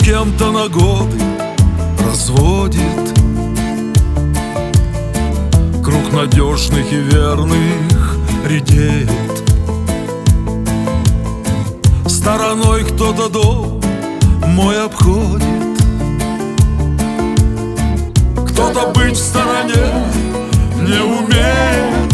кем-то на годы разводит. Круг надежных и верных редеет. Стороной кто-то дом мой обходит. Кто-то быть в стороне не умеет.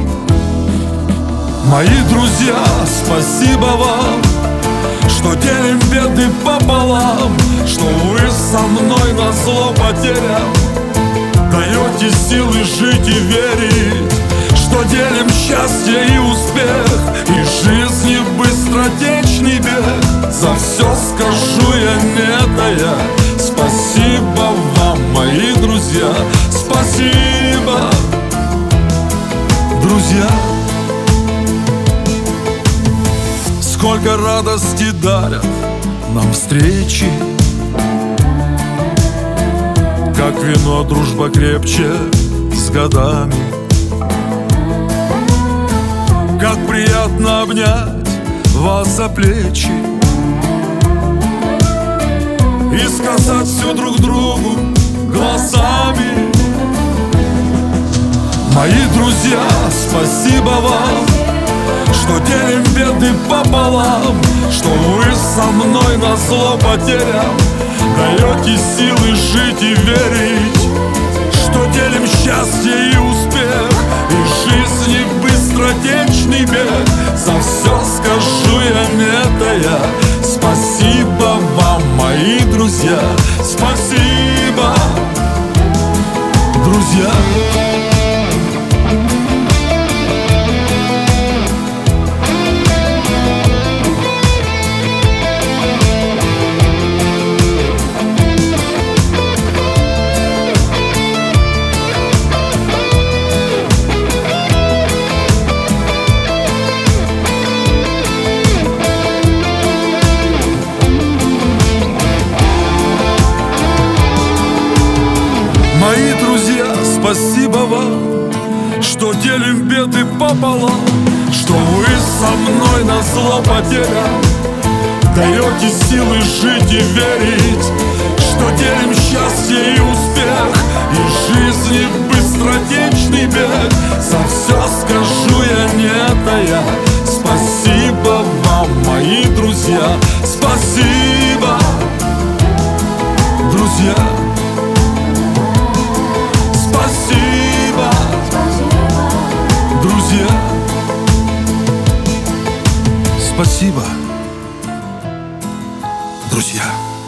Мои друзья, спасибо вам, что делим беды пополам, что вы со мной назло потерям даете силы жить и верить, что делим счастье и успех, и жизни быстротечный бег. За все скажу я не тая, спасибо вам, мои друзья, спасибо, друзья. Сколько радости дарят нам встречи, как вино дружба крепче с годами. Как приятно обнять вас за плечи и сказать все друг другу глазами. Мои друзья, спасибо вам, что делим беды пополам, что вы со мной назло потерям даете силы жить и верить, что делим счастье и успех, и жизни быстротечный бег. За все скажу я не тая, спасибо вам, мои друзья, спасибо, друзья. Мои друзья, спасибо вам, что делим беды пополам, что вы со мной назло потерям даете силы жить и верить, что делим счастье и успех, и жизни быстротечный бег. За все скажу я не тая, спасибо вам, мои друзья, спасибо, друзья. Спасибо, друзья. Спасибо, друзья.